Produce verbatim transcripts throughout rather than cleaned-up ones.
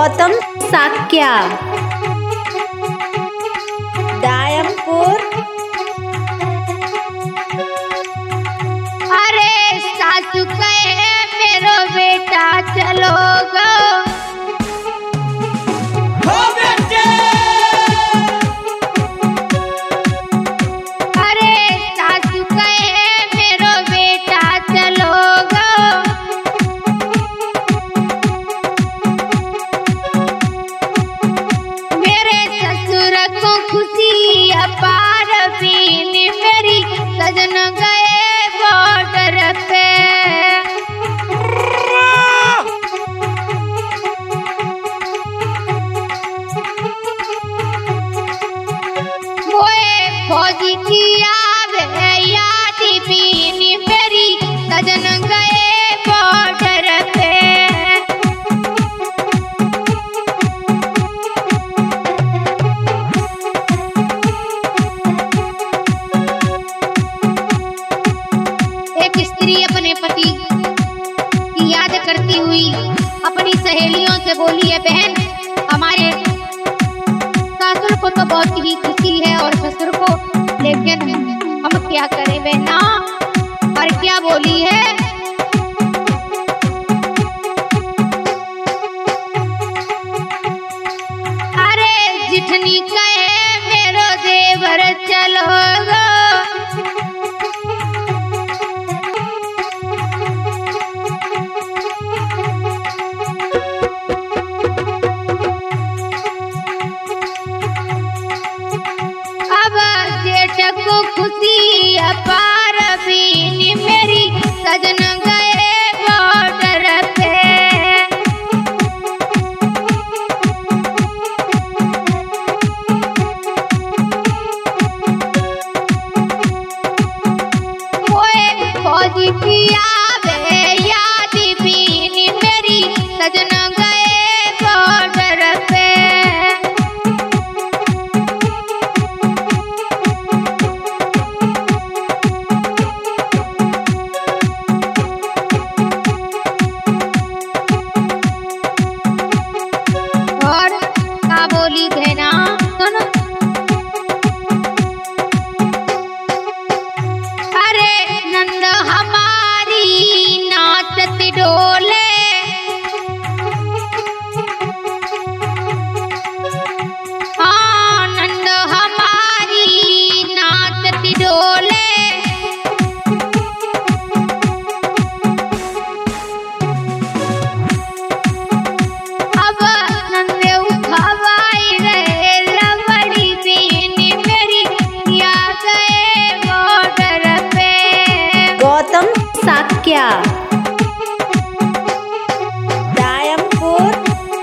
गौतम साक्या, दायमपुर। अरे सासू कहे मेरो बेटा चलो गो, अरे सासू कहे मेरो बेटा चलो गो, मेरे ससुर को खुशी अपार बीन मेरी सजन गए बॉर्डर पे। मोए फौजी की आवे याद बीन मेरी सजन गए बॉर्डर पे। एक स्त्री अपने पति की याद करती हुई अपनी सहेलियों से बोली है, बहन हमारे सासुर को तो बहुत ही खुशी है और ससुर को, लेकिन हम क्या करें बहना। और क्या बोली है, अरे जिठनी कहे मेरो देवर चलो गो, अब जेठ को खुशी अपार बीन मेरी सजन गए बॉर्डर पे। ओए फौजी की आवे याद बीन मेरी सजन गए बॉर्डर पे। और का बोली बहना सुनो, अरे नंद हमारी नाचत डोले, हाँ नंद हमारी नाचत डोले। अब नंदे उठावाई रहे लवड़ी बीन मेरी या गए बॉर्डर पे। गौतम साक्या, दायमपुर।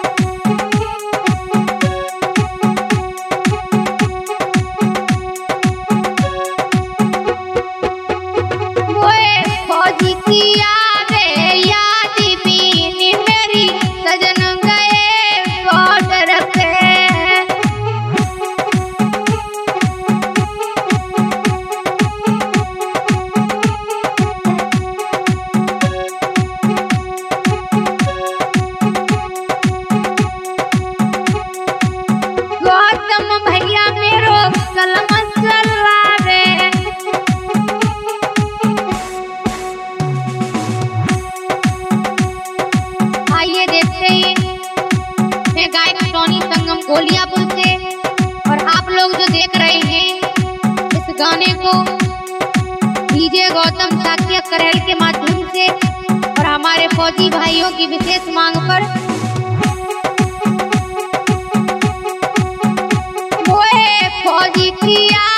मोए फौजी की आवे याद बीन मेरी सजन गए बॉर्डर पे। गौतम भैया मेरो कलम चलावे, आइए देखते हैं मैं गायक टोनी संगम गोलियापुर से, और आप लोग जो देख रहे हैं इस गाने को डीजे गौतम साक्या करेल के माध्यम से और हमारे फौजी भाइयों की विशेष मांग पर। मोए फौजी की